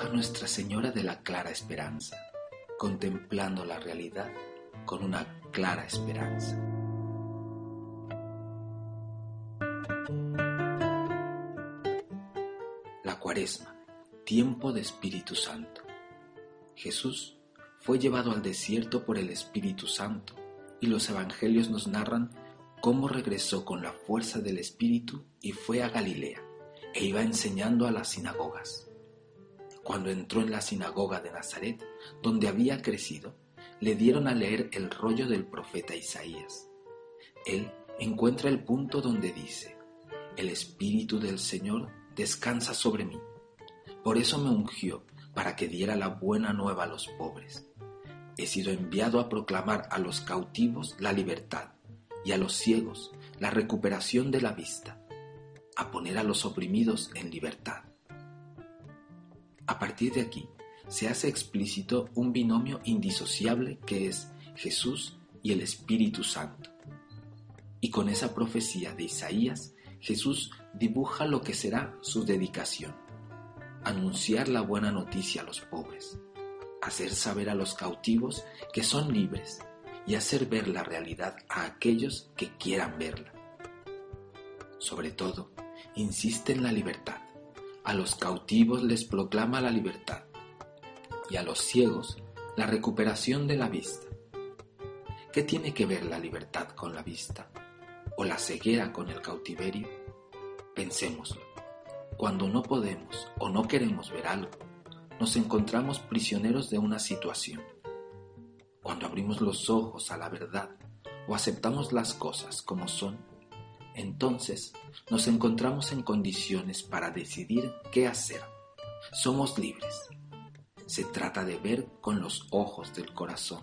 Hoja Nuestra Señora de la Clara Esperanza, contemplando la realidad con una clara esperanza. La Cuaresma, tiempo de Espíritu Santo. Jesús fue llevado al desierto por el Espíritu Santo y los evangelios nos narran cómo regresó con la fuerza del Espíritu y fue a Galilea e iba enseñando a las sinagogas. Cuando entró en la sinagoga de Nazaret, donde había crecido, le dieron a leer el rollo del profeta Isaías. Él encuentra el punto donde dice: «El Espíritu del Señor descansa sobre mí. Por eso me ungió para que diera la buena nueva a los pobres. He sido enviado a proclamar a los cautivos la libertad y a los ciegos la recuperación de la vista, a poner a los oprimidos en libertad». A partir de aquí, se hace explícito un binomio indisociable que es Jesús y el Espíritu Santo. Y con esa profecía de Isaías, Jesús dibuja lo que será su dedicación: anunciar la buena noticia a los pobres, hacer saber a los cautivos que son libres y hacer ver la realidad a aquellos que quieran verla. Sobre todo, insiste en la libertad. A los cautivos les proclama la libertad y a los ciegos la recuperación de la vista. ¿Qué tiene que ver la libertad con la vista? ¿O la ceguera con el cautiverio? Pensémoslo. Cuando no podemos o no queremos ver algo, nos encontramos prisioneros de una situación. Cuando abrimos los ojos a la verdad o aceptamos las cosas como son, entonces nos encontramos en condiciones para decidir qué hacer. Somos libres. Se trata de ver con los ojos del corazón.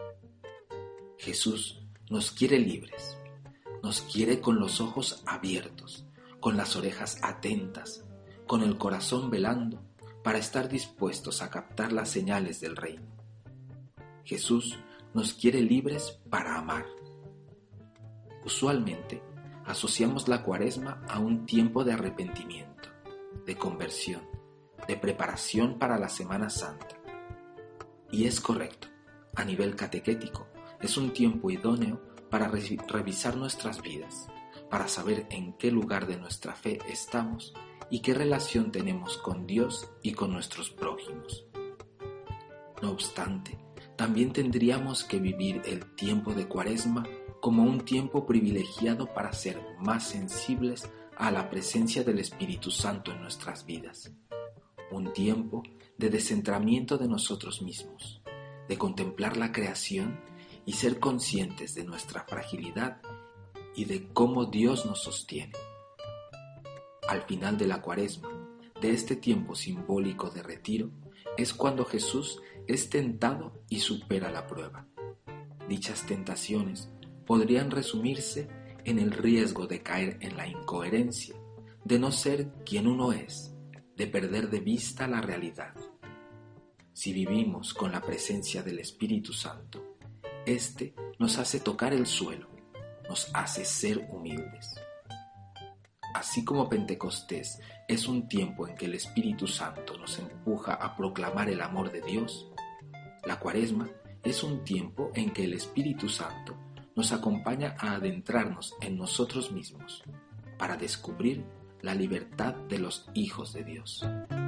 Jesús nos quiere libres. Nos quiere con los ojos abiertos, con las orejas atentas, con el corazón velando para estar dispuestos a captar las señales del reino. Jesús nos quiere libres para amar. Usualmente, asociamos la Cuaresma a un tiempo de arrepentimiento, de conversión, de preparación para la Semana Santa. Y es correcto, a nivel catequético, es un tiempo idóneo para revisar nuestras vidas, para saber en qué lugar de nuestra fe estamos y qué relación tenemos con Dios y con nuestros prójimos. No obstante, también tendríamos que vivir el tiempo de Cuaresma como un tiempo privilegiado para ser más sensibles a la presencia del Espíritu Santo en nuestras vidas. Un tiempo de descentramiento de nosotros mismos, de contemplar la creación y ser conscientes de nuestra fragilidad y de cómo Dios nos sostiene. Al final de la Cuaresma, de este tiempo simbólico de retiro, es cuando Jesús es tentado y supera la prueba. Dichas tentaciones podrían resumirse en el riesgo de caer en la incoherencia, de no ser quien uno es, de perder de vista la realidad. Si vivimos con la presencia del Espíritu Santo, este nos hace tocar el suelo, nos hace ser humildes. Así como Pentecostés es un tiempo en que el Espíritu Santo nos empuja a proclamar el amor de Dios, la Cuaresma es un tiempo en que el Espíritu Santo nos acompaña a adentrarnos en nosotros mismos para descubrir la libertad de los hijos de Dios.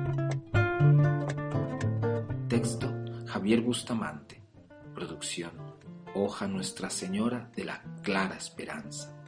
Texto: Javier Bustamante. Producción: Hoja Nuestra Señora de la Clara Esperanza.